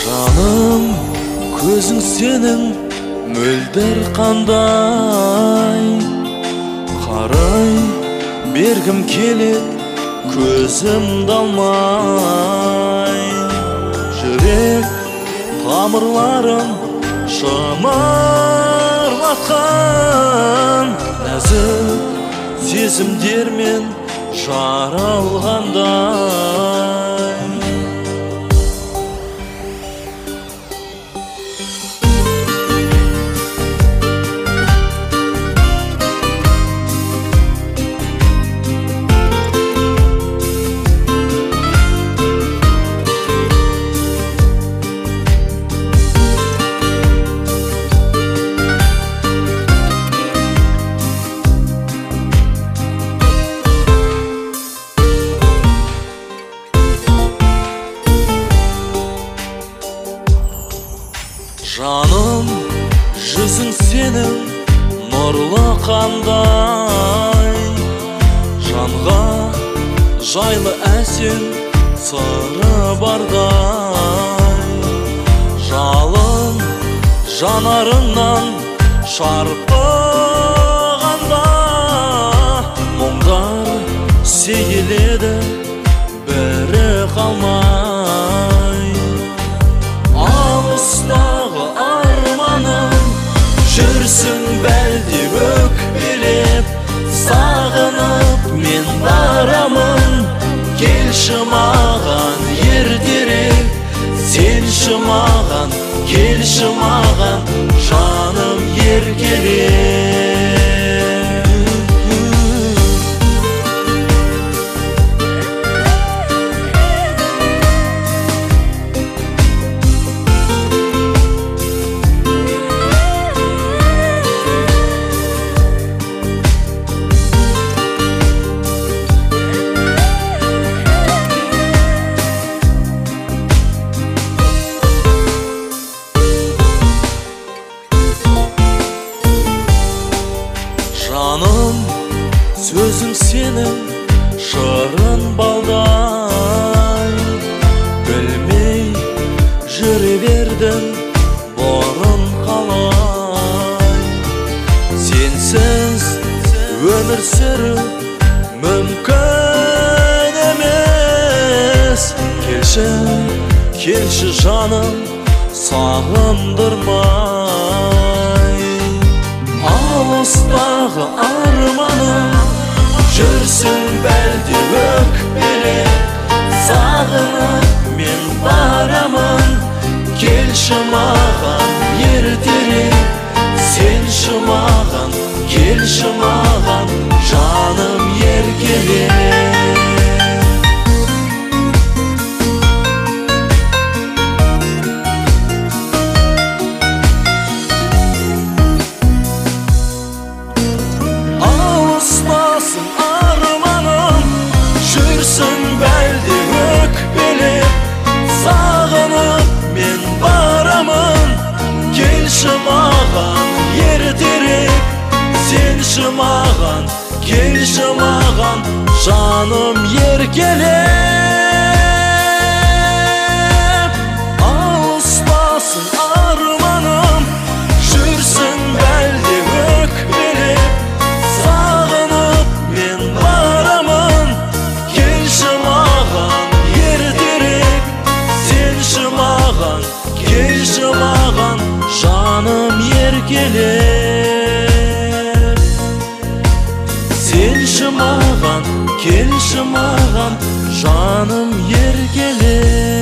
Жаным, көзің сенің мөлдір қандай, қарай бергім келет көзімді алмай. Жүрек тамырларым шымырлатқан, нәзік сезімдермен жаралғандай. Жаным, жүзің сенің нұрлы қандай, жанға жайлы әсем сыры бардай. Жалын жанарыңнан шарпығанда, мұңдар сейіледі бірі қалмай. Алыстағы арманым жүрсің бәлде өкпелеп, сағынып мен барамын. Келші маған ертерек, сенші маған, келші маған, жаным еркелеп. Жаным, сөзің сенің шырын балдай, білмей жүре бердім бұрын қалай. Сенсіз өмір сүру мүмкін емес. Келші, келші жаным, сағындырмай. Алыстағы арманым жүрсің бәлде өкпелеп, сағынып мен барамын. Келші маған ертерек, сенші маған, келші маған, жаным еркелеп. Келші маған ертерек, сенші маған, келші маған, жаным еркелеп. Алыстасын арманым жүрсің бәлде өкпелеп, сағынып мен барамын. Келші маған ертерек, сенші маған, келші маған, жаным еркелеп. Сенші маған, келші маған, жаным еркелеп.